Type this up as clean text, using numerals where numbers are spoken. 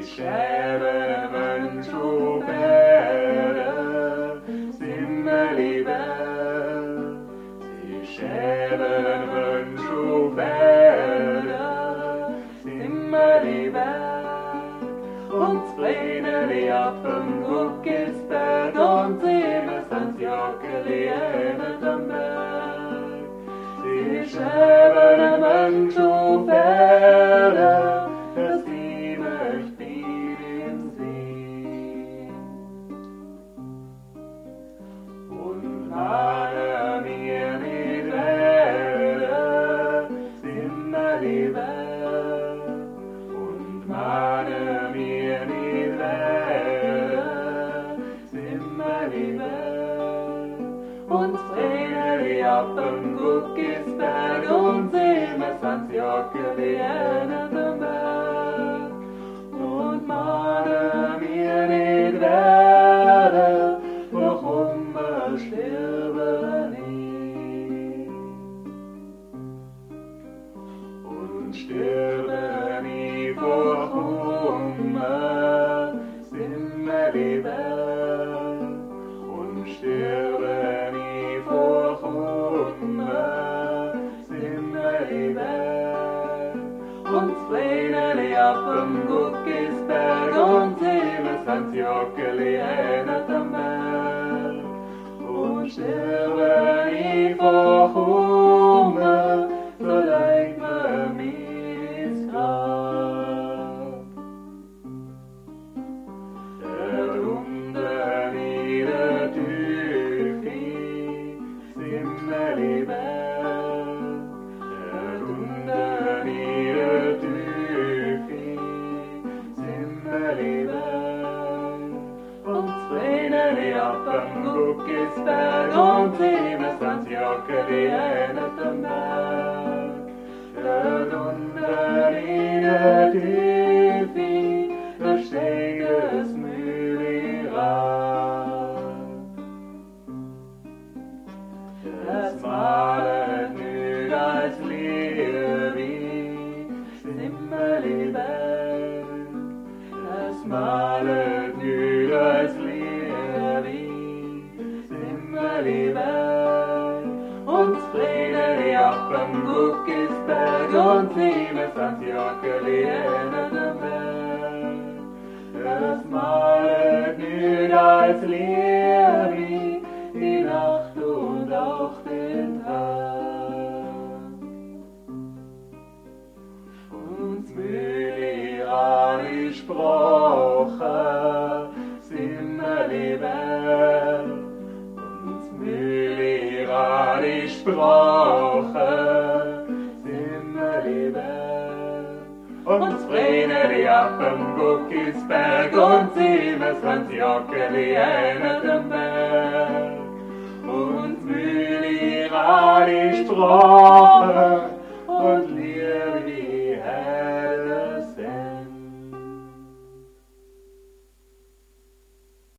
Schäben wünsch auf Erde, Simmelibe. Die Schäben wünsch auf Erde, Simmelibe. Und Vreneli ab dem Guckisberg und Siemens ans Jockeli am Berg. Die Schäben wünsch auf Erde, dass die möcht viel im See. Und mahne mir nicht Wälder, Simmelibe. Und mahne mir nicht Wälder, Simmelibe. Und Vreneli ab dem Guckisberg und Siemens ans Jockeli am Berg. Und mahne mir nicht Wälder, warum wir sterben nicht. Und sterben nie vor Hunger, Simmelibe. Und sterben nie vor Hunger, Simmelibe. Und Vreneli ab dem Guckisberg und Siemens ans Jockeli am Berg. Und sterben nie vor Hunger, so leid mir ins Grab. Darunter ihre Tüfi, Simmelibe. Darunter ihre Tüfi, Simmelibe. Und Vreneli ab dem Guckisberg und Siemens ans Jockeli am Berg. Darunter ihre Tüfi, da steigt das Mühli rad. Das malet nüt als Liebe, Simmelibe. Das malet nüt als Liebe, Simmelibe. Und Vreneli ab dem Guckisberg und Siemens ans Jockeli am Berg. Das malet nüt als Liebe, die Nacht und auch den Tag. Und Mühli die Sprache, Simmelibe. Und Mühli die Sprache, Simmelibe. Und Vreneli ab dem Guckisberg und Siemens ans Jockeli am Berg. Und Mühli die Sprache,